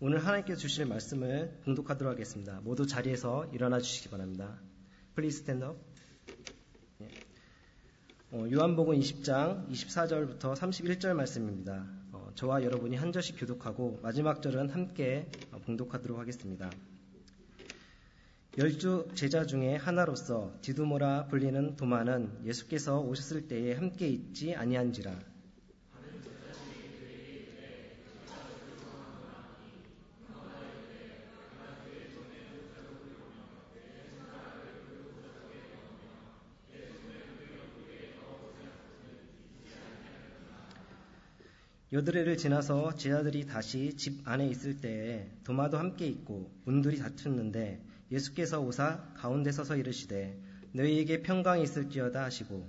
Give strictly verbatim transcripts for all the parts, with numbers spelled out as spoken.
오늘 하나님께서 주실 말씀을 봉독하도록 하겠습니다. 모두 자리에서 일어나 주시기 바랍니다. Please stand up. 어, 요한복음 이십 장 이십사 절부터 삼십일 절 말씀입니다. 어, 저와 여러분이 한 절씩 교독하고 마지막 절은 함께 어, 봉독하도록 하겠습니다. 열두 제자 중에 하나로서 디두모라 불리는 도마는 예수께서 오셨을 때에 함께 있지 아니한지라. 여드레를 지나서 제자들이 다시 집 안에 있을 때에 도마도 함께 있고 문들이 닫혔는데 예수께서 오사 가운데 서서 이르시되 너희에게 평강이 있을지어다 하시고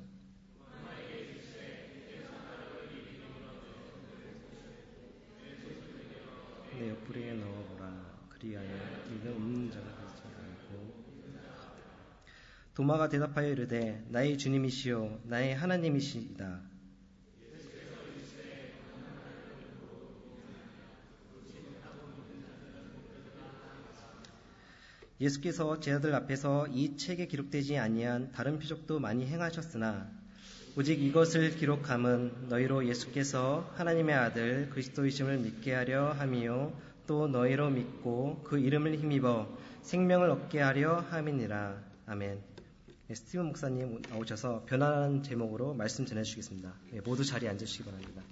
내 옆구리에 넣어보라. 그리하여 네가 없는 자가 되지 않고. 도마가 대답하여 이르되 나의 주님이시요 나의 하나님이시이다. 예수께서 제자들 앞에서 이 책에 기록되지 아니한 다른 표적도 많이 행하셨으나 오직 이것을 기록함은 너희로 예수께서 하나님의 아들 그리스도이심을 믿게 하려 함이요 또 너희로 믿고 그 이름을 힘입어 생명을 얻게 하려 함이니라. 아멘. 네, 스티븐 목사님 나오셔서 변화라는 제목으로 말씀 전해주시겠습니다. 네, 모두 자리에 앉으시기 바랍니다.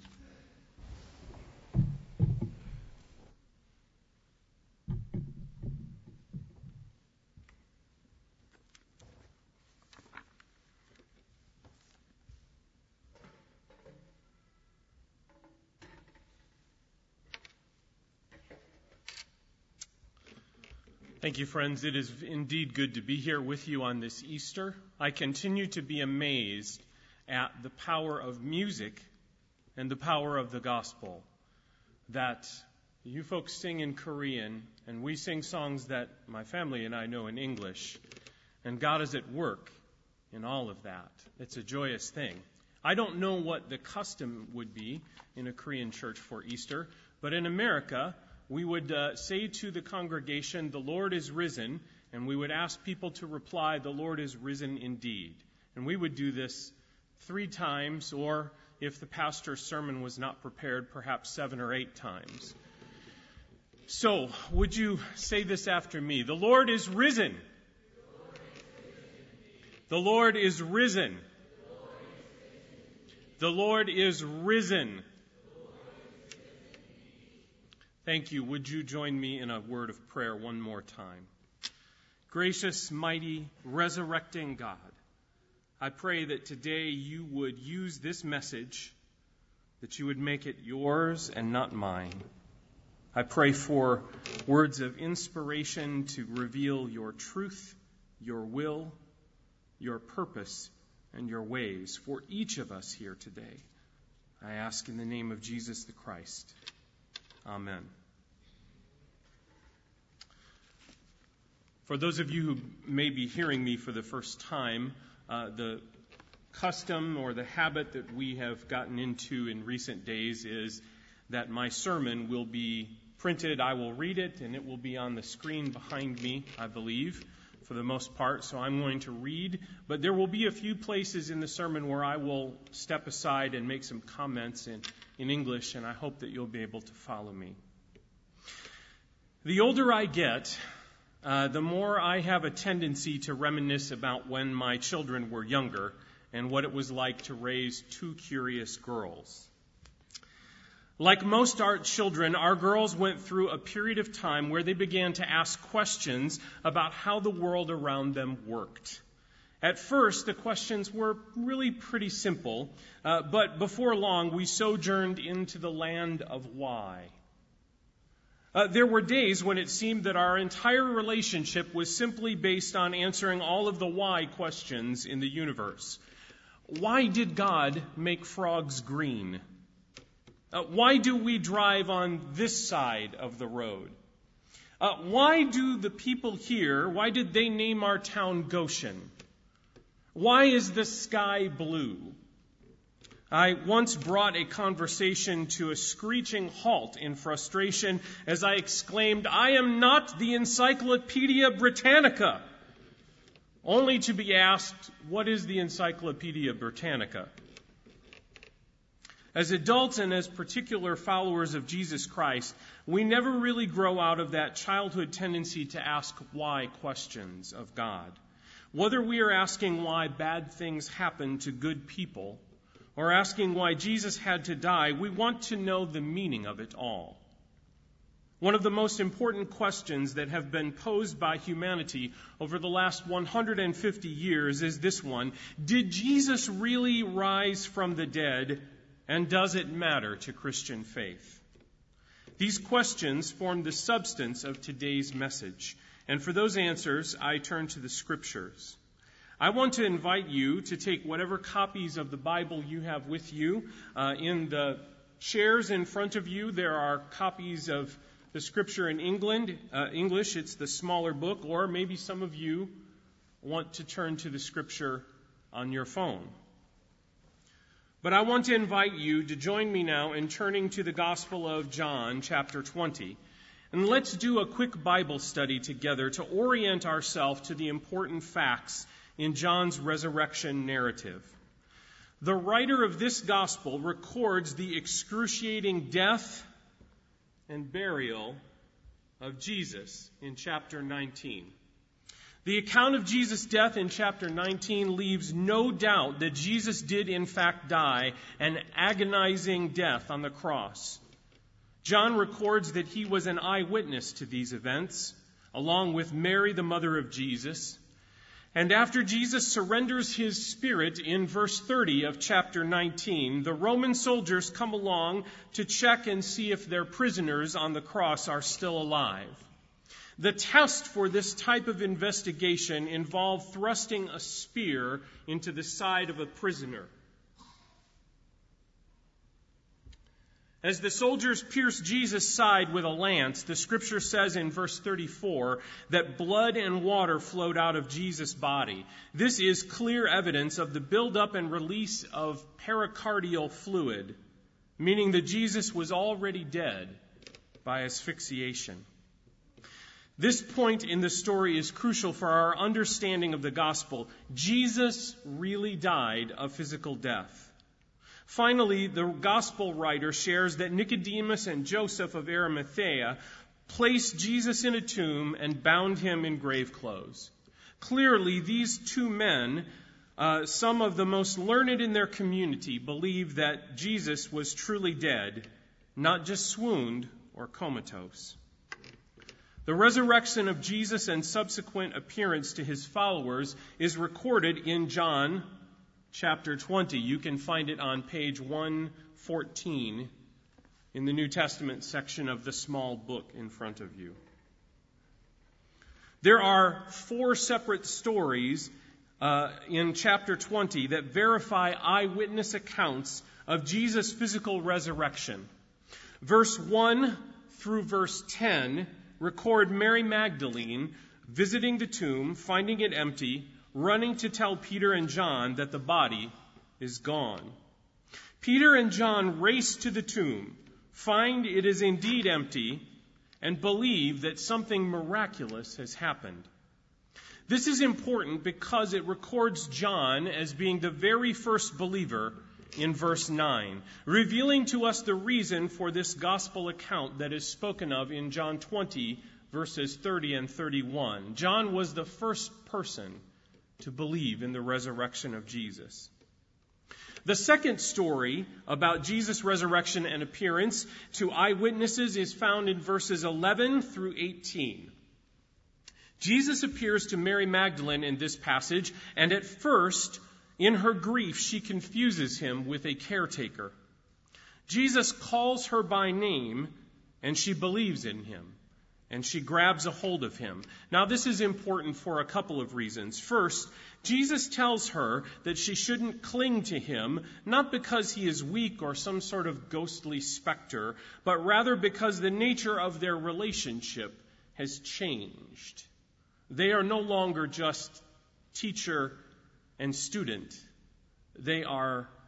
Thank you, friends. It is indeed good to be here with you on this Easter. I continue to be amazed at the power of music and the power of the gospel. That you folks sing in Korean, and we sing songs that my family and I know in English. And God is at work in all of that. It's a joyous thing. I don't know what the custom would be in a Korean church for Easter, but in America, we would uh, say to the congregation, the Lord is risen, and we would ask people to reply, the Lord is risen indeed. And we would do this three times, or if the pastor's sermon was not prepared, perhaps seven or eight times. So, would you say this after me? The Lord is risen. The Lord is risen. The Lord is risen. Thank you. Would you join me in a word of prayer one more time? Gracious, mighty, resurrecting God, I pray that today you would use this message, that you would make it yours and not mine. I pray for words of inspiration to reveal your truth, your will, your purpose, and your ways for each of us here today. I ask in the name of Jesus the Christ. Amen. For those of you who may be hearing me for the first time, uh, the custom or the habit that we have gotten into in recent days is that my sermon will be printed. I will read it, and it will be on the screen behind me, I believe, for the most part. So I'm going to read, but there will be a few places in the sermon where I will step aside and make some comments in in English, and I hope that you'll be able to follow me. The older I get, uh, the more I have a tendency to reminisce about when my children were younger and what it was like to raise two curious girls. Like most our children, our girls went through a period of time where they began to ask questions about how the world around them worked. At first, the questions were really pretty simple, uh, but before long, we sojourned into the land of why. Uh, there were days when it seemed that our entire relationship was simply based on answering all of the why questions in the universe. Why did God make frogs green? Uh, why do we drive on this side of the road? Uh, why do the people here, why did they name our town Goshen? Why is the sky blue? I once brought a conversation to a screeching halt in frustration as I exclaimed, "I am not the Encyclopedia Britannica," only to be asked, "What is the Encyclopedia Britannica?" As adults and as particular followers of Jesus Christ, we never really grow out of that childhood tendency to ask why questions of God. Whether we are asking why bad things happen to good people or asking why Jesus had to die, we want to know the meaning of it all. One of the most important questions that have been posed by humanity over the last one hundred fifty years is this one: did Jesus really rise from the dead, and does it matter to Christian faith? These questions form the substance of today's message, and for those answers, I turn to the Scriptures. I want to invite you to take whatever copies of the Bible you have with you. Uh, in the chairs in front of you, there are copies of the Scripture in England, uh, English. It's the smaller book, or maybe some of you want to turn to the Scripture on your phone. But I want to invite you to join me now in turning to the Gospel of John, chapter twenty. And let's do a quick Bible study together to orient ourselves to the important facts in John's resurrection narrative. The writer of this gospel records the excruciating death and burial of Jesus in chapter nineteen. The account of Jesus' death in chapter nineteen leaves no doubt that Jesus did in fact die an agonizing death on the cross. John records that he was an eyewitness to these events, along with Mary, the mother of Jesus. And after Jesus surrenders his spirit in verse thirty of chapter nineteen, the Roman soldiers come along to check and see if their prisoners on the cross are still alive. The test for this type of investigation involved thrusting a spear into the side of a prisoner. As the soldiers pierced Jesus' side with a lance, the Scripture says in verse thirty-four that blood and water flowed out of Jesus' body. This is clear evidence of the buildup and release of pericardial fluid, meaning that Jesus was already dead by asphyxiation. This point in the story is crucial for our understanding of the gospel. Jesus really died a physical death. Finally, the gospel writer shares that Nicodemus and Joseph of Arimathea placed Jesus in a tomb and bound him in grave clothes. Clearly, these two men, uh, some of the most learned in their community, believed that Jesus was truly dead, not just swooned or comatose. The resurrection of Jesus and subsequent appearance to his followers is recorded in John chapter twenty. You can find it on page one fourteen in the New Testament section of the small book in front of you. There are four separate stories uh, in chapter twenty that verify eyewitness accounts of Jesus' physical resurrection. Verse one through verse ten record Mary Magdalene visiting the tomb, finding it empty, running to tell Peter and John that the body is gone. Peter and John race to the tomb, find it is indeed empty, and believe that something miraculous has happened. This is important because it records John as being the very first believer in verse nine, revealing to us the reason for this gospel account that is spoken of in John twenty, verses thirty and thirty-one. John was the first person to believe in the resurrection of Jesus. The second story about Jesus' resurrection and appearance to eyewitnesses is found in verses eleven through eighteen. Jesus appears to Mary Magdalene in this passage, and at first, in her grief, she confuses him with a caretaker. Jesus calls her by name, and she believes in him, and she grabs a hold of him. Now, this is important for a couple of reasons. First, Jesus tells her that she shouldn't cling to him, not because he is weak or some sort of ghostly specter, but rather because the nature of their relationship has changed. They are no longer just teacher and student. They are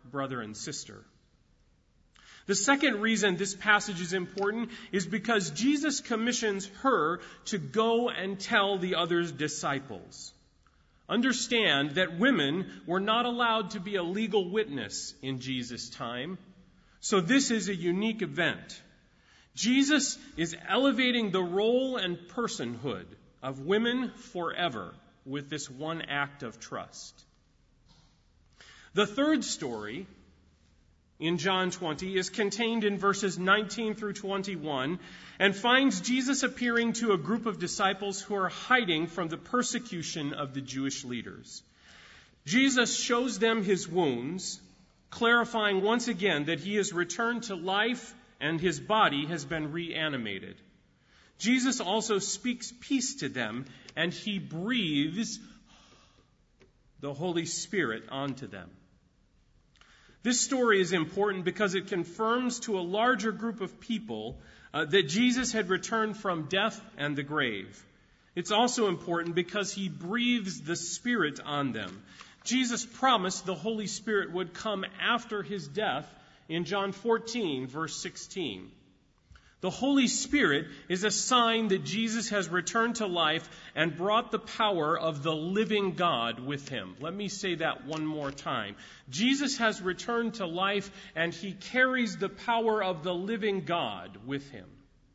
brother and sister. The second reason this passage is important is because Jesus commissions her to go and tell the other disciples. Understand that women were not allowed to be a legal witness in Jesus' time, so this is a unique event. Jesus is elevating the role and personhood of women forever with this one act of trust. The third story in John twenty is contained in verses nineteen through twenty-one and finds Jesus appearing to a group of disciples who are hiding from the persecution of the Jewish leaders. Jesus shows them his wounds, clarifying once again that he has returned to life and his body has been reanimated. Jesus also speaks peace to them, and he breathes the Holy Spirit onto them. This story is important because it confirms to a larger group of people uh, that Jesus had returned from death and the grave. It's also important because he breathes the Spirit on them. Jesus promised the Holy Spirit would come after his death in John fourteen, verse sixteen. The Holy Spirit is a sign that Jesus has returned to life and brought the power of the living God with him. Let me say that one more time. Jesus has returned to life and he carries the power of the living God with him.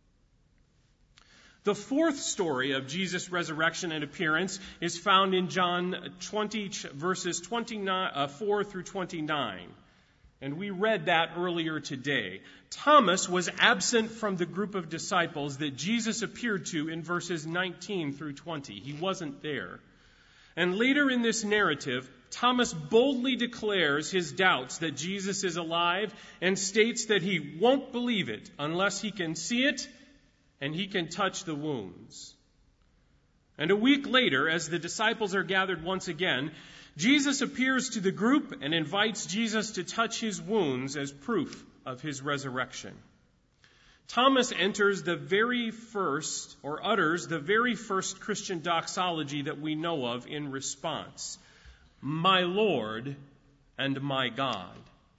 The fourth story of Jesus' resurrection and appearance is found in John twenty, verses twenty-four through twenty-nine. And we read that earlier today. Thomas was absent from the group of disciples that Jesus appeared to in verses nineteen through twenty. He wasn't there. And later in this narrative, Thomas boldly declares his doubts that Jesus is alive and states that he won't believe it unless he can see it and he can touch the wounds. And a week later, as the disciples are gathered once again, Jesus appears to the group and invites Jesus to touch his wounds as proof of his resurrection. Thomas enters the very first, or utters the very first Christian doxology that we know of in response. My Lord and my God.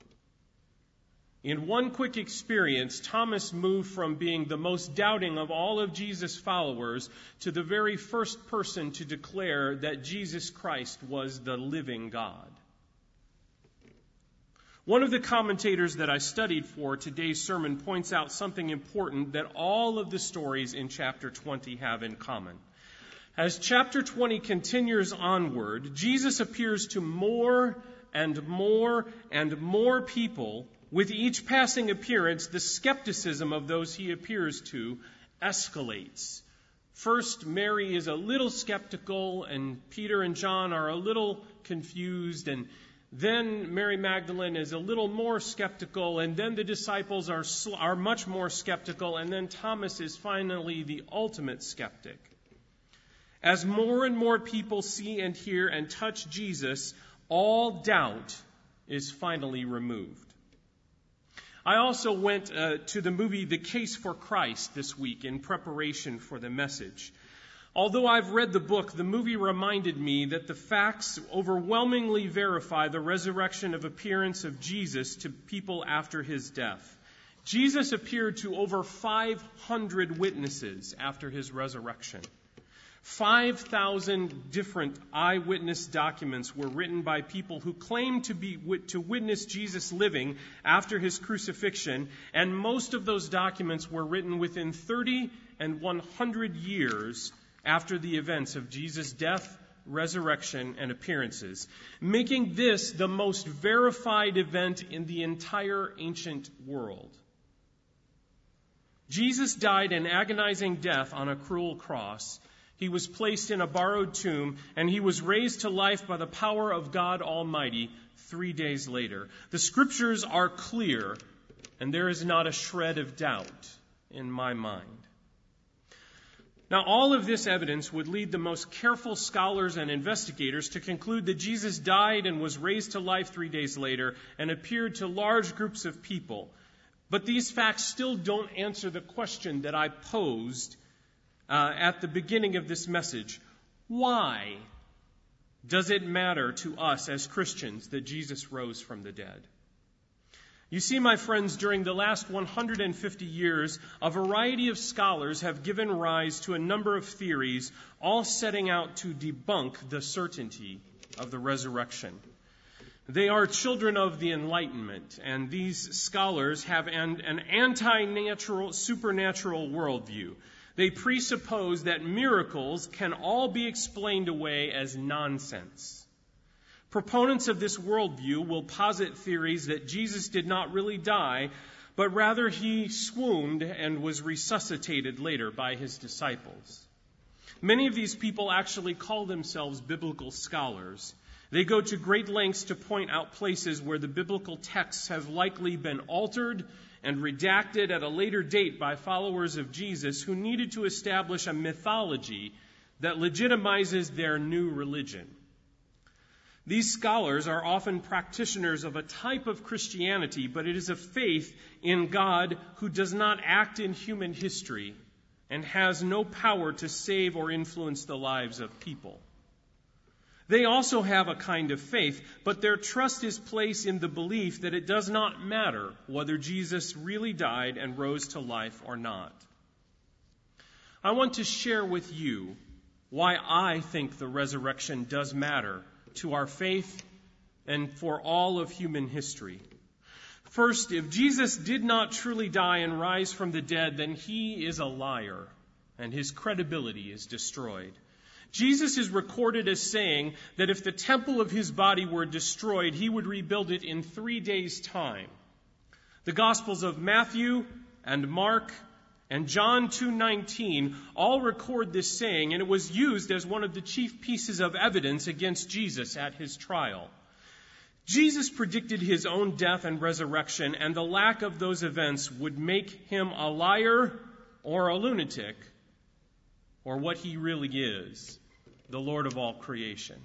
In one quick experience, Thomas moved from being the most doubting of all of Jesus' followers to the very first person to declare that Jesus Christ was the living God. One of the commentators that I studied for today's sermon points out something important that all of the stories in chapter twenty have in common. As chapter twenty continues onward, Jesus appears to more and more and more people. With each passing appearance, the skepticism of those he appears to escalates. First, Mary is a little skeptical, and Peter and John are a little confused, and then Mary Magdalene is a little more skeptical, and then the disciples are, are much more skeptical, and then Thomas is finally the ultimate skeptic. As more and more people see and hear and touch Jesus, all doubt is finally removed. I also went uh, to the movie The Case for Christ this week in preparation for the message. Although I've read the book, the movie reminded me that the facts overwhelmingly verify the resurrection of appearance of Jesus to people after his death. Jesus appeared to over five hundred witnesses after his resurrection. five thousand different eyewitness documents were written by people who claimed to be to witness Jesus living after his crucifixion, and most of those documents were written within thirty and one hundred years after the events of Jesus' death, resurrection, and appearances, making this the most verified event in the entire ancient world. Jesus died an agonizing death on a cruel cross. He was placed in a borrowed tomb, and he was raised to life by the power of God Almighty three days later. The scriptures are clear, and there is not a shred of doubt in my mind. Now, all of this evidence would lead the most careful scholars and investigators to conclude that Jesus died and was raised to life three days later and appeared to large groups of people. But these facts still don't answer the question that I posed Uh, at the beginning of this message. Why does it matter to us as Christians that Jesus rose from the dead? You see, my friends, during the last one hundred fifty years, a variety of scholars have given rise to a number of theories, all setting out to debunk the certainty of the resurrection. They are children of the Enlightenment, and these scholars have an, an anti-natural, supernatural worldview. They presuppose that miracles can all be explained away as nonsense. Proponents of this worldview will posit theories that Jesus did not really die, but rather he swooned and was resuscitated later by his disciples. Many of these people actually call themselves biblical scholars. They go to great lengths to point out places where the biblical texts have likely been altered and redacted at a later date by followers of Jesus who needed to establish a mythology that legitimizes their new religion. These scholars are often practitioners of a type of Christianity, but it is a faith in God who does not act in human history and has no power to save or influence the lives of people. They also have a kind of faith, but their trust is placed in the belief that it does not matter whether Jesus really died and rose to life or not. I want to share with you why I think the resurrection does matter to our faith and for all of human history. First, if Jesus did not truly die and rise from the dead, then he is a liar, and his credibility is destroyed. Jesus is recorded as saying that if the temple of his body were destroyed, he would rebuild it in three days' time. The Gospels of Matthew and Mark and John two nineteen all record this saying, and it was used as one of the chief pieces of evidence against Jesus at his trial. Jesus predicted his own death and resurrection, and the lack of those events would make him a liar or a lunatic, or what he really is, the Lord of all creation.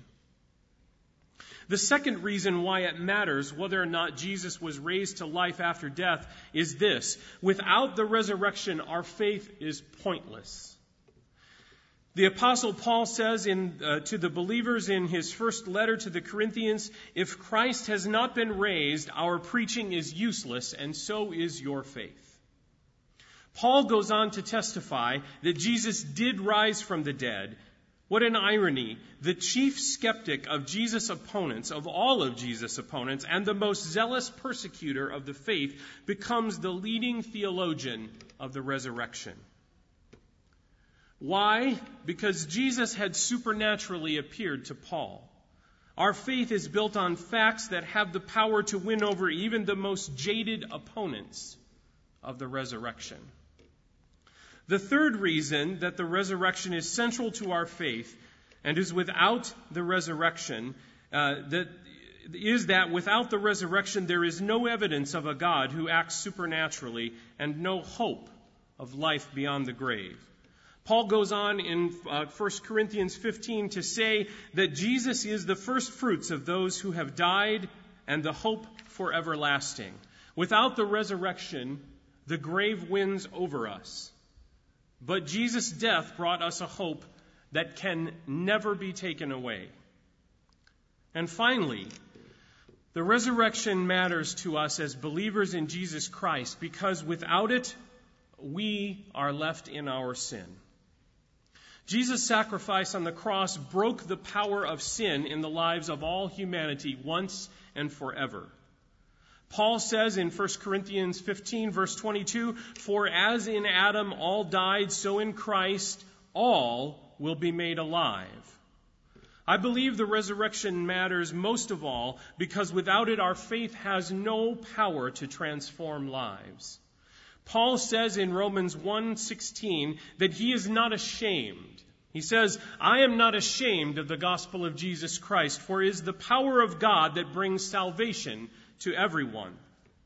The second reason why it matters whether or not Jesus was raised to life after death is this: without the resurrection, our faith is pointless. The Apostle Paul says in, uh, to the believers in his first letter to the Corinthians, if Christ has not been raised, our preaching is useless, and so is your faith. Paul goes on to testify that Jesus did rise from the dead. What an irony. The chief skeptic of Jesus' opponents, of all of Jesus' opponents, and the most zealous persecutor of the faith becomes the leading theologian of the resurrection. Why? Because Jesus had supernaturally appeared to Paul. Our faith is built on facts that have the power to win over even the most jaded opponents of the resurrection. The third reason that the resurrection is central to our faith and is without the resurrection, uh, that is that without the resurrection there is no evidence of a God who acts supernaturally and no hope of life beyond the grave. Paul goes on in uh, First Corinthians fifteen to say that Jesus is the first fruits of those who have died and the hope for everlasting. Without the resurrection, the grave wins over us. But Jesus' death brought us a hope that can never be taken away. And finally, the resurrection matters to us as believers in Jesus Christ because without it, we are left in our sin. Jesus' sacrifice on the cross broke the power of sin in the lives of all humanity once and forever. Paul says in First Corinthians fifteen, verse twenty-two, for as in Adam all died, so in Christ all will be made alive. I believe the resurrection matters most of all because without it our faith has no power to transform lives. Paul says in Romans one sixteen that he is not ashamed. He says, I am not ashamed of the gospel of Jesus Christ, for it is the power of God that brings salvation to everyone.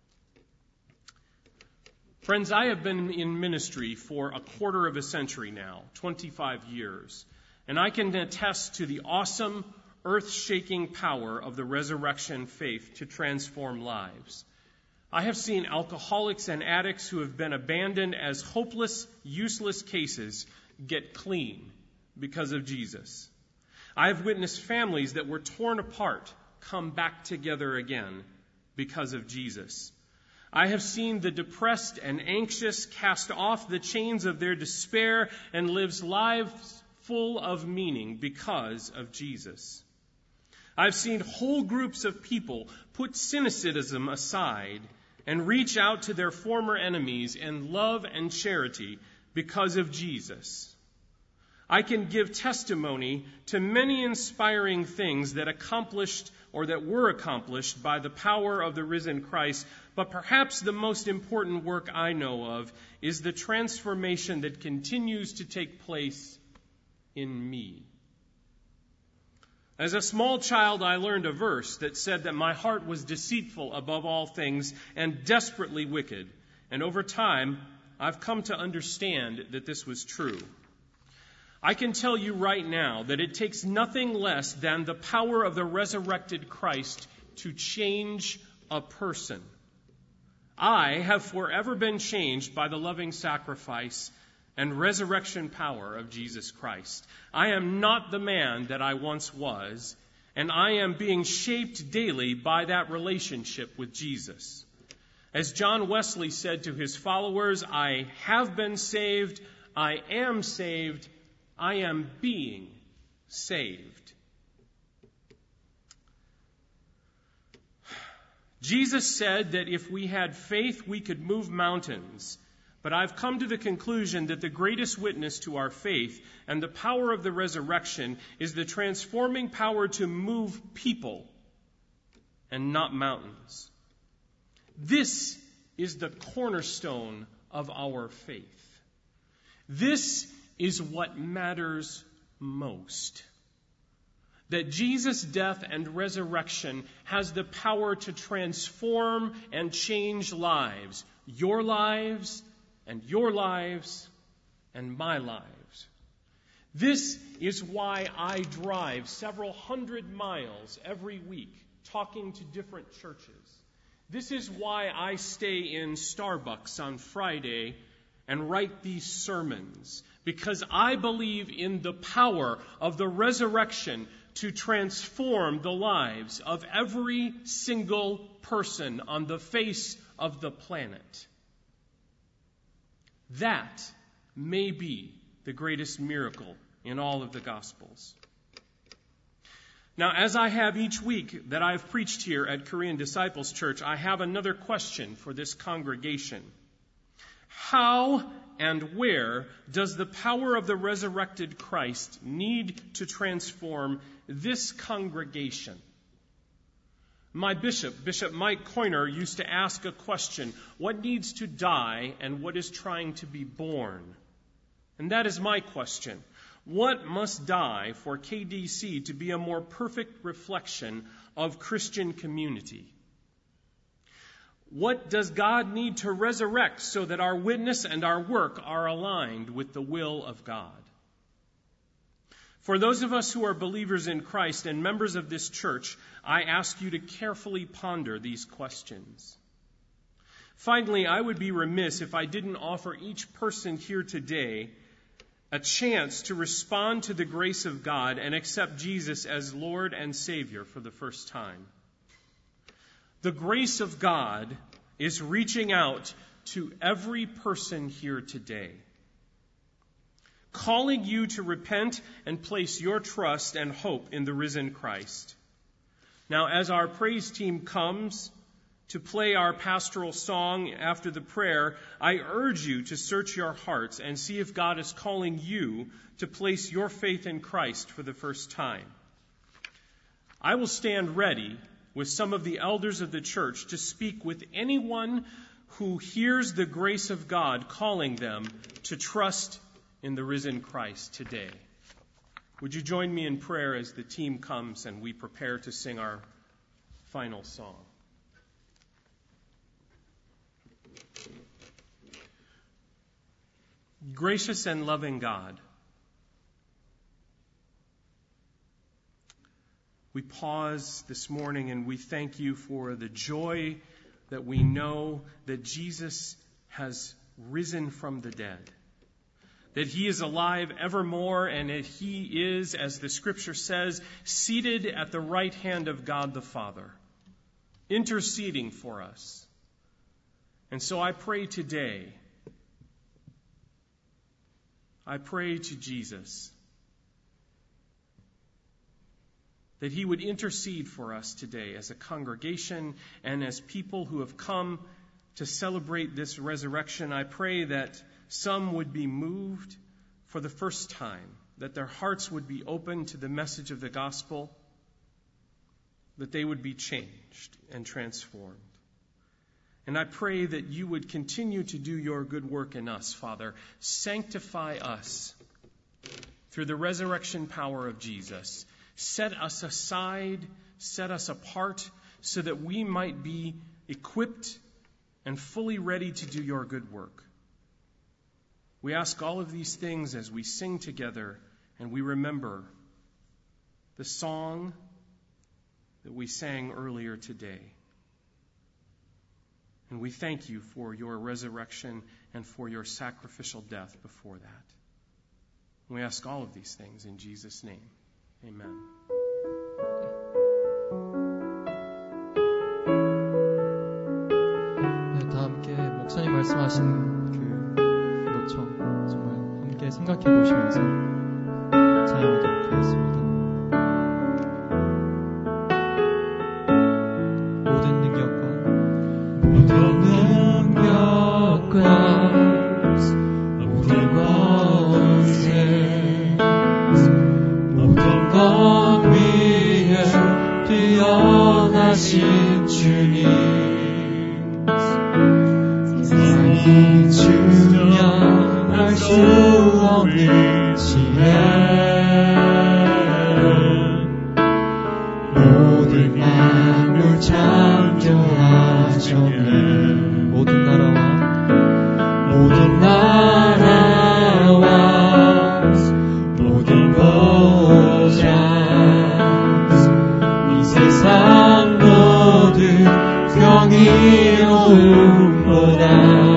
Friends, I have been in ministry for a quarter of a century now, twenty-five years, and I can attest to the awesome, earth-shaking power of the resurrection faith to transform lives. I have seen alcoholics and addicts who have been abandoned as hopeless, useless cases get clean because of Jesus. I have witnessed families that were torn apart come back together again because of Jesus. I have seen the depressed and anxious cast off the chains of their despair and live lives full of meaning because of Jesus. I've seen whole groups of people put cynicism aside and reach out to their former enemies in love and charity because of Jesus. I can give testimony to many inspiring things that accomplished or that were accomplished by the power of the risen Christ, but perhaps the most important work I know of is the transformation that continues to take place in me. As a small child, I learned a verse that said that my heart was deceitful above all things and desperately wicked. And over time, I've come to understand that this was true. I can tell you right now that it takes nothing less than the power of the resurrected Christ to change a person. I have forever been changed by the loving sacrifice and resurrection power of Jesus Christ. I am not the man that I once was, and I am being shaped daily by that relationship with Jesus. As John Wesley said to his followers, I have been saved, I am saved, I am being saved. Jesus said that if we had faith, we could move mountains. But I've come to the conclusion that the greatest witness to our faith and the power of the resurrection is the transforming power to move people and not mountains. This is the cornerstone of our faith. This is what matters most. That Jesus' death and resurrection has the power to transform and change lives, your lives and your lives and my lives. This is why I drive several hundred miles every week talking to different churches. This is why I stay in Starbucks on Friday and write these sermons, because I believe in the power of the resurrection to transform the lives of every single person on the face of the planet. That may be the greatest miracle in all of the Gospels. Now, as I have each week that I've preached here at Korean Disciples Church, I have another question for this congregation. How and where does the power of the resurrected Christ need to transform this congregation? My bishop, Bishop Mike Coyner, used to ask a question: what needs to die and what is trying to be born? And that is my question. What must die for K D C to be a more perfect reflection of Christian community? What does God need to resurrect so that our witness and our work are aligned with the will of God? For those of us who are believers in Christ and members of this church, I ask you to carefully ponder these questions. Finally, I would be remiss if I didn't offer each person here today a chance to respond to the grace of God and accept Jesus as Lord and Savior for the first time. The grace of God is reaching out to every person here today, calling you to repent and place your trust and hope in the risen Christ. Now, as our praise team comes to play our pastoral song after the prayer, I urge you to search your hearts and see if God is calling you to place your faith in Christ for the first time. I will stand ready with some of the elders of the church to speak with anyone who hears the grace of God calling them to trust in the risen Christ today. Would you join me in prayer as the team comes and we prepare to sing our final song? Gracious and loving God, we pause this morning and we thank you for the joy that we know that Jesus has risen from the dead, that he is alive evermore, and that he is, as the scripture says, seated at the right hand of God the Father, interceding for us. And so I pray today, I pray to Jesus that He would intercede for us today as a congregation and as people who have come to celebrate this resurrection. I pray that some would be moved for the first time, that their hearts would be open to the message of the gospel, that they would be changed and transformed. And I pray that you would continue to do your good work in us, Father. Sanctify us through the resurrection power of Jesus. Set us aside, set us apart, so that we might be equipped and fully ready to do your good work. We ask all of these things as we sing together and we remember the song that we sang earlier today. And we thank you for your resurrection and for your sacrificial death before that. We ask all of these things in Jesus' name. Amen. 네, 다 함께 목사님 말씀하신 그 노청 정말 함께 생각해 보시면서 찬양하도록 하겠습니다. 모든 능력과 모든 능력과 모든 권세 모든 것 위에 뛰어나신 주님 세상이 주면 알 수 없는 지혜 모든 만물 창조하셨네 모든 나라와 모든 나라와 모든 보좌 이 세상 모든 경이로움보다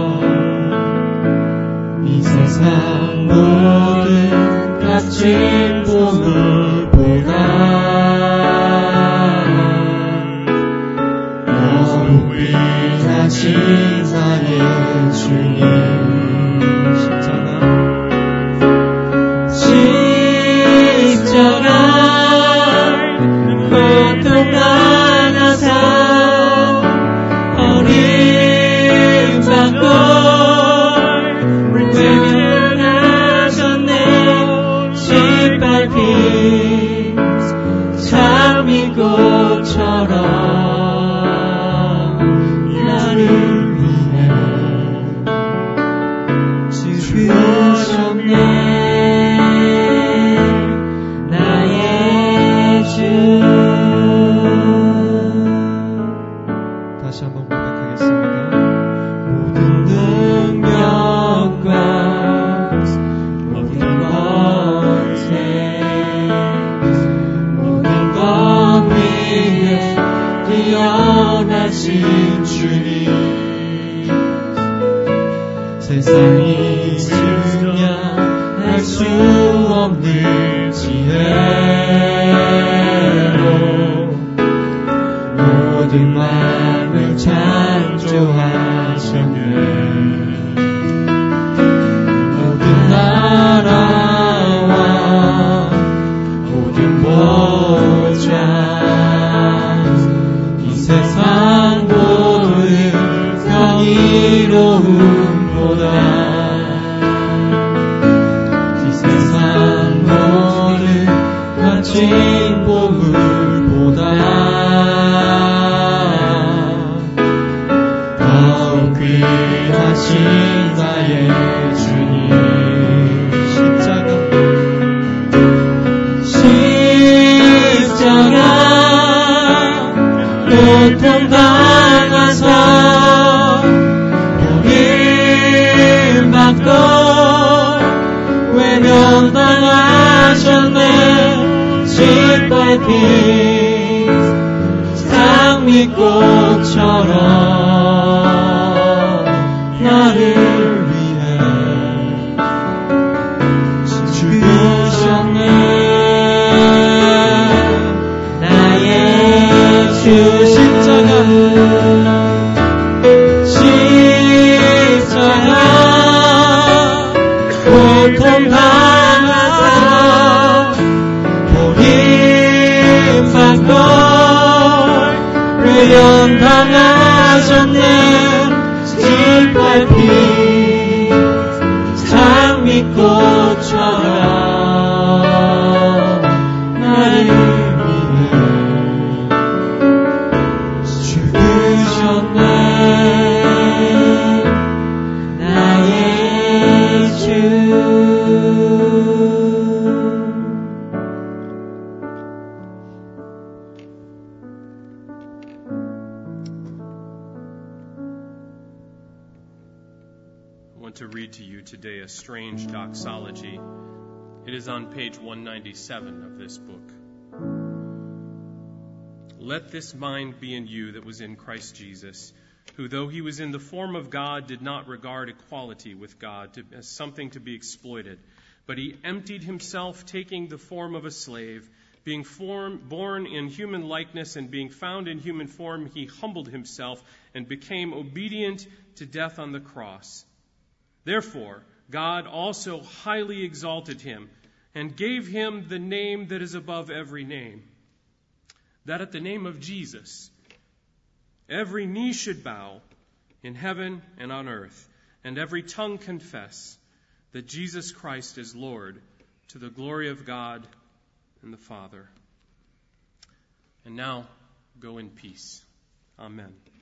이 세상 모든 값진 보물보다 위하신 나의 주님 십자가 십자가 고통당하사 어림받고 외면하셨네 짓밟힌 장미꽃처럼 세상이 주면 알 수 없는 지혜로 모든 만물 창조하셨네 모든 나라와 모든 보좌 이 세상 모든 경이로움 이 세상 모든 값진 보물보다 더욱 귀하신 나의 주님 십자가 십자가 고통당하사 받고 외면당하셨네 짓밟힌 장미꽃처럼 나를 위해 죽으셨네 나의 주 십자가 십자가 고통당하사 보림받고 연당하셨네 질팔피 장미꽃처럼 나를 위해 죽으셨네 나의 주. To read to you today a strange doxology. It is on page one ninety-seven of this book. Let this mind be in you that was in Christ Jesus, who, though he was in the form of God, did not regard equality with God to, as something to be exploited, but he emptied himself, taking the form of a slave. Being form, born in human likeness and being found in human form, he humbled himself and became obedient to death on the cross. Therefore, God also highly exalted him and gave him the name that is above every name, that at the name of Jesus every knee should bow in heaven and on earth, and every tongue confess that Jesus Christ is Lord, to the glory of God and the Father. And now, go in peace. Amen.